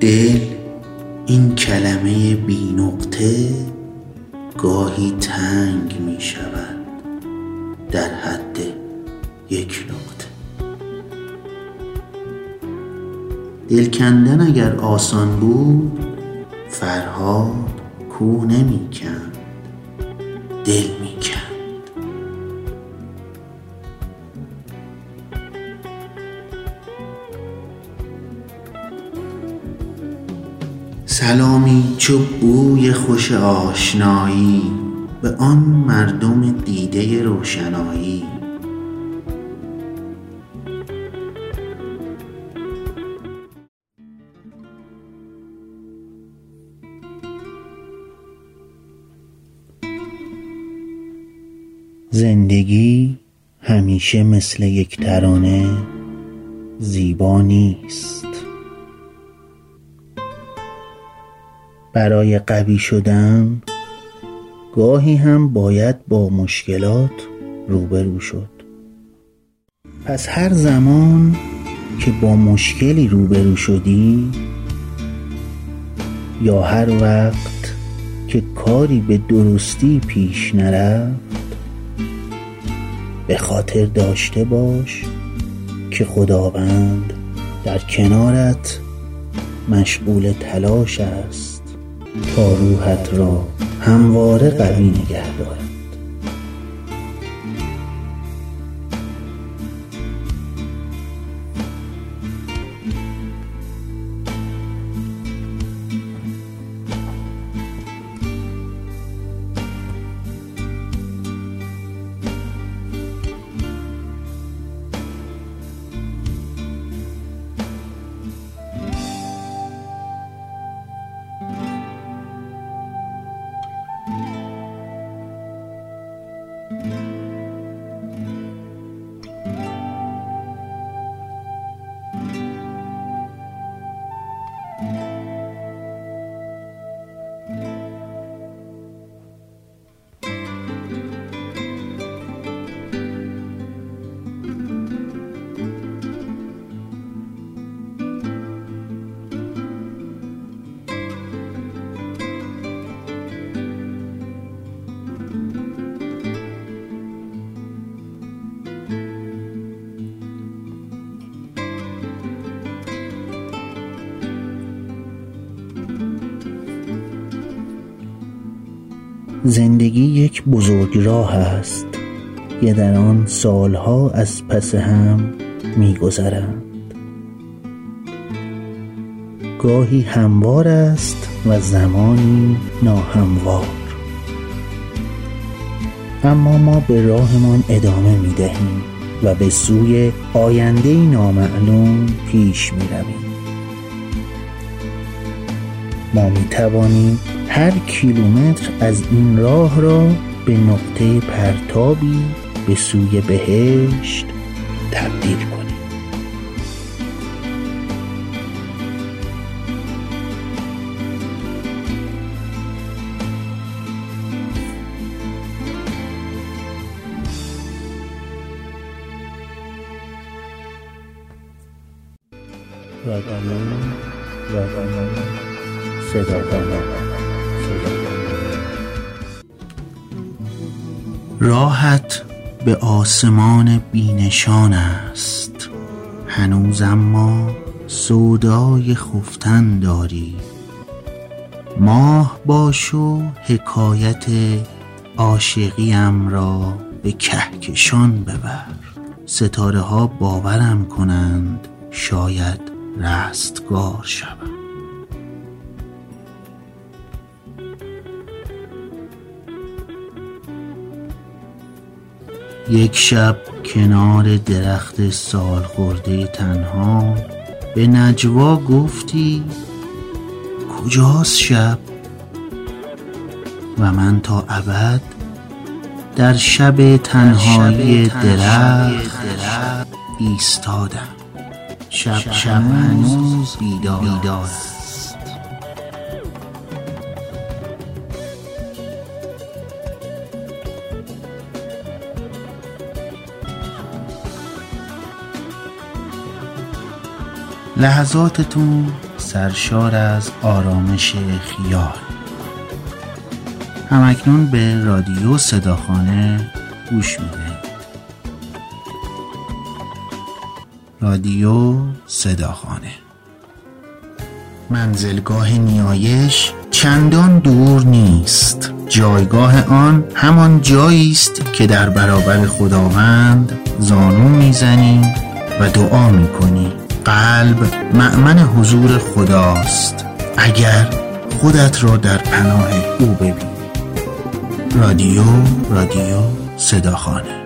دل این کلمه بی نقطه گاهی تنگ می شود در حد یک نقطه. دل کندن اگر آسان بود فرهاد کوه نمی کند، دل می کند. سلامی چو بوی خوش آشنایی به آن مردم دیده روشنایی. زندگی همیشه مثل یک ترانه زیبا نیست. برای قوی شدن گاهی هم باید با مشکلات روبرو شد. پس هر زمان که با مشکلی روبرو شدی یا هر وقت که کاری به درستی پیش نرفت، به خاطر داشته باش که خداوند در کنارت مشغول تلاش است تا روحت را همواره قوی نگه دارد. زندگی یک بزرگراه است که در آن سالها از پس هم می‌گذرند. گاهی هموار است و زمانی ناهموار، اما ما به راهمان ادامه می‌دهیم و به سوی آینده‌ای نامعلوم پیش می‌رویم. ما می‌توانیم هر کیلومتر از این راه را به نقطه پرتابی به سوی بهشت تبدیل کنیم. راهت به آسمان بینشان است هنوز، اما سودای خفتن داری. ماه باش و حکایت عاشقیم را به کهکشان ببر. ستاره ها باورم کنند شاید رستگار شوم. یک شب کنار درخت سالخورده تنها به نجوا گفتی کجاست شب؟ و من تا ابد در شب تنهایی درخت ایستادم. شب هنوز بیدار است. لحظاتتون سرشار از آرامش خیال. همکنون به رادیو صداخانه گوش میدهید. رادیو صداخانه، منزلگاه نیایش چندان دور نیست. جایگاه آن همان جایی است که در برابر خداوند زانو میزنی و دعا میکنی. قلب مأمن حضور خداست اگر خودت را در پناه او ببینی. رادیو صداخانه.